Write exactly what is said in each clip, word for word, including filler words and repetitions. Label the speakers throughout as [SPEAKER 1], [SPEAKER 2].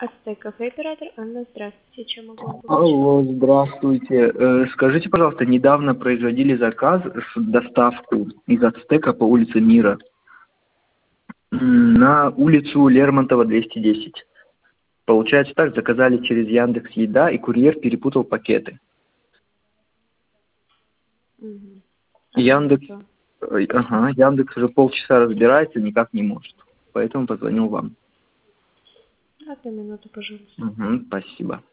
[SPEAKER 1] Ацтек Кафе, оператор Анна, здравствуйте, чем могу вам помочь?
[SPEAKER 2] Алло, здравствуйте. Э, Скажите, пожалуйста, недавно производили заказ, с- доставку из Ацтека по улице Мира м, на улицу Лермонтова, двести десять. Получается так, заказали через Яндекс Еда, и курьер перепутал пакеты.
[SPEAKER 1] Мгм.
[SPEAKER 2] Яндекс,
[SPEAKER 1] Одну минуту.
[SPEAKER 2] ой, ага, Яндекс уже полчаса разбирается, никак не может. Поэтому позвонил вам.
[SPEAKER 1] Одну минуту, пожалуйста.
[SPEAKER 2] Мгм, спасибо.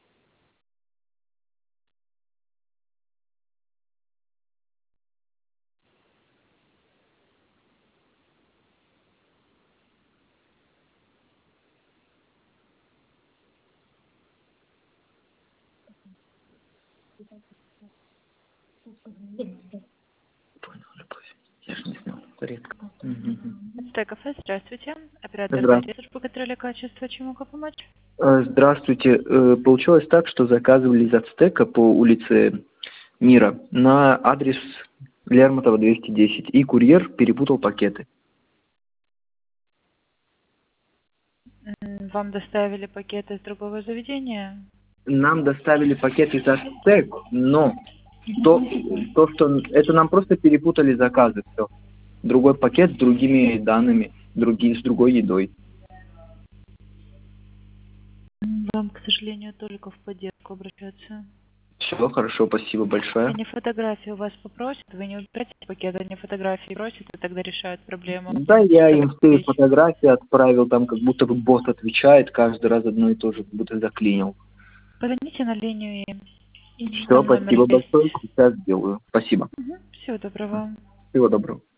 [SPEAKER 2] Понял, любовь. Я же не знал. Редко. Мгм.
[SPEAKER 3] Ацтек Кафе, здравствуйте. Оператор
[SPEAKER 2] Здравствуйте.
[SPEAKER 3] Дарья, служба контроля качества. Чем могу помочь?
[SPEAKER 2] Э, Здравствуйте. Э, Получилось так, что заказывали из Ацтека по улице Мира на адрес Лермонтова, двести десять. И курьер перепутал пакеты.
[SPEAKER 3] М, Вам доставили пакет из другого заведения?
[SPEAKER 2] Нам доставили пакет из Ацтек, но то, то, что это нам просто перепутали заказы. Все. Другой пакет с другими данными, други, с другой едой.
[SPEAKER 3] М, Вам, к сожалению, только в поддержку обращаться.
[SPEAKER 2] Все, хорошо, спасибо большое.
[SPEAKER 3] Они фотографии у вас попросят, вы не убираете пакет, они фотографии просят, и тогда решают проблему.
[SPEAKER 2] Да, я им все
[SPEAKER 3] Фотографии.
[SPEAKER 2] фотографии отправил, там как будто бы бот отвечает каждый раз одно и то же, как будто заклинил.
[SPEAKER 3] Позвоните на линию, и
[SPEAKER 2] Все,
[SPEAKER 3] там номер
[SPEAKER 2] спасибо
[SPEAKER 3] есть.
[SPEAKER 2] большое, сейчас сделаю. Спасибо.
[SPEAKER 3] Мгм. Всего доброго.
[SPEAKER 2] Всего доброго.